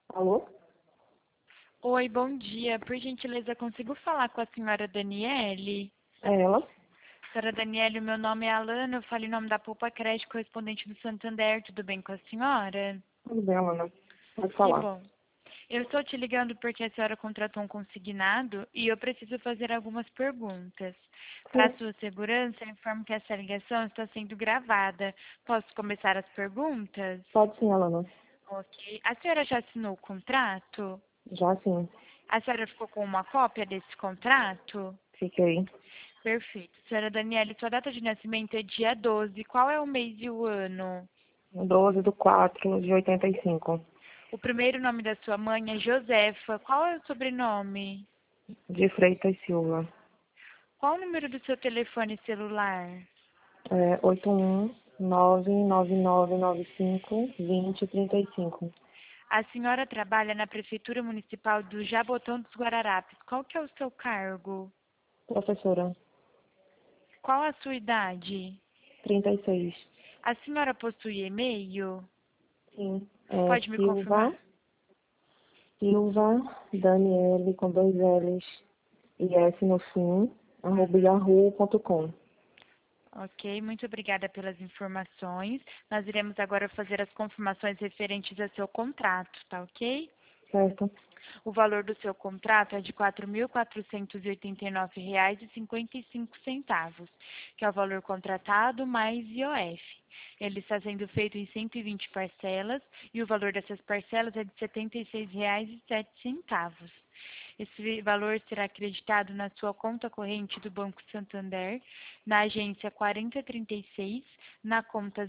Alô? Oi, bom dia. Por gentileza, consigo falar com a senhora Daniele? É ela? Senhora Daniele, o meu nome é Alana, eu falo em nome da Poupa Crédito, correspondente do Santander. Tudo bem com a senhora? Tudo bem, Alana. Pode Que falar. bom. Eu estou te ligando porque a senhora contratou um consignado e eu preciso fazer algumas perguntas. Para Sim, sua segurança, eu informo que essa ligação está sendo gravada. Posso começar as perguntas? pode sim, Alana. Ok. A senhora já assinou o contrato? Já sim. A senhora ficou com uma cópia desse contrato? Fiquei. Perfeito. Senhora Daniele, sua data de nascimento é dia 12. Qual é o mês e o ano? 12/4/85. O primeiro nome da sua mãe é Josefa. Qual é o sobrenome? De Freitas Silva. Qual o número do seu telefone celular? 81-99995-2035. A senhora trabalha na Prefeitura Municipal do Jabotão dos Guararapes. Qual que é o seu cargo? Professora, Qual a sua idade? 36. A senhora possui e-mail? Sim. Pode me Silva, confirmar? Daniele com 2 L's e S no fim, Uhum. @yahoo.com. Ok, muito obrigada pelas informações. Nós iremos agora fazer as confirmações referentes ao seu contrato, tá ok? Certo? O valor do seu contrato é de R$ 4.489,55, que é o valor contratado mais IOF. Ele está sendo feito em 120 parcelas e o valor dessas parcelas é de R$ 76,07. Esse valor será acreditado na sua conta corrente do Banco Santander, na agência 4036, na conta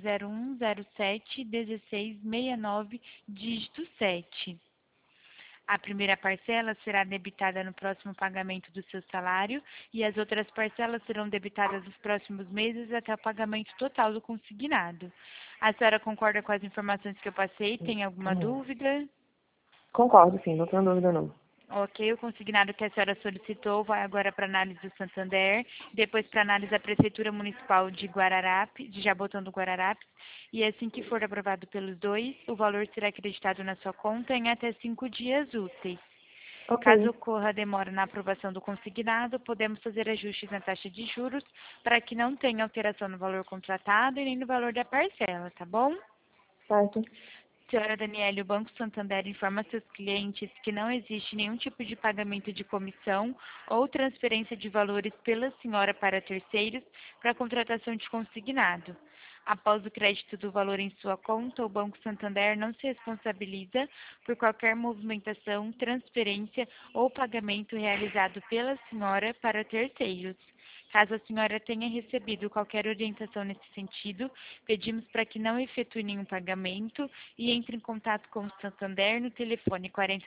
0107-1669, dígito 7. A primeira parcela será debitada no próximo pagamento do seu salário e as outras parcelas serão debitadas nos próximos meses até o pagamento total do consignado. A senhora concorda com as informações que eu passei? Tem alguma dúvida? Concordo, sim, não tenho dúvida não. Ok, o consignado que a senhora solicitou vai agora para análise do Santander, depois para análise da Prefeitura Municipal de Guararapes, de Jabotão do Guararapes, e assim que for aprovado pelos dois, o valor será acreditado na sua conta em até 5 dias úteis. Caso Ok, ocorra demora na aprovação do consignado, podemos fazer ajustes na taxa de juros para que não tenha alteração no valor contratado e nem no valor da parcela, tá bom? certo. Senhora Daniele, o Banco Santander informa seus clientes que não existe nenhum tipo de pagamento de comissão ou transferência de valores pela senhora para terceiros para contratação de consignado. Após o crédito do valor em sua conta, o Banco Santander não se responsabiliza por qualquer movimentação, transferência ou pagamento realizado pela senhora para terceiros. Caso a senhora tenha recebido qualquer orientação nesse sentido, pedimos para que não efetue nenhum pagamento e entre em contato com o Santander no telefone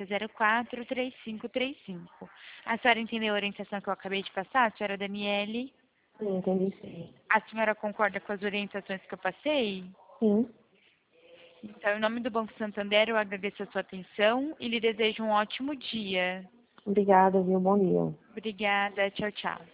4004-3535. A senhora entendeu a orientação que eu acabei de passar, senhora Daniele? Sim, entendi sim. A senhora concorda com as orientações que eu passei? Sim, Então, em nome do Banco Santander, eu agradeço a sua atenção e lhe desejo um ótimo dia. obrigada, viu? Bom dia. Obrigada. Tchau, tchau.